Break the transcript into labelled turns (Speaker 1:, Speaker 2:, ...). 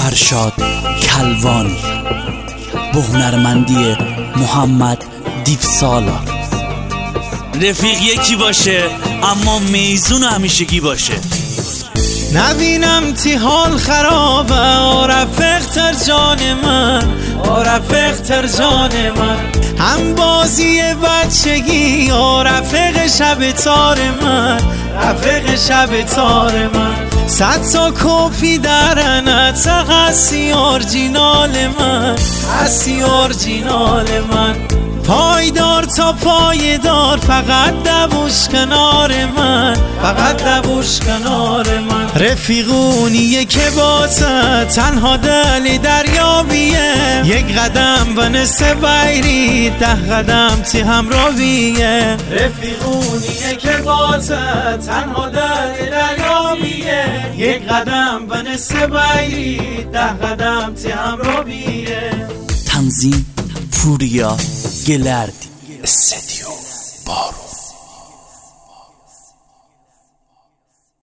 Speaker 1: فرشاد کلوانی با هنرمندی محمد دیوسالا. رفیق یکی باشه اما میزون همیشگی باشه.
Speaker 2: نبینم تی حال خرابه رفیق تر جان من، رفیق تر جان من. هم بازی بچگی رفیق شب تار من، رفیق شب تار من. 100 تا کپی درنت هستی اورجینال من، هستی اورجینال من. پایدار تا پایدار فقط دوش کنار من، فقط دوش کنار من. رفیقونیه که باسه تنها دل دریابیه، یک قدم و نصف بیری 10 قدم تی همراهیه. رفیقونیه که باسه تنها دل دریابیه، یک قدم و نصف بیری 10 قدم تی همراهیه.
Speaker 1: تنظیم پوریا گلردی، استدیو بارون.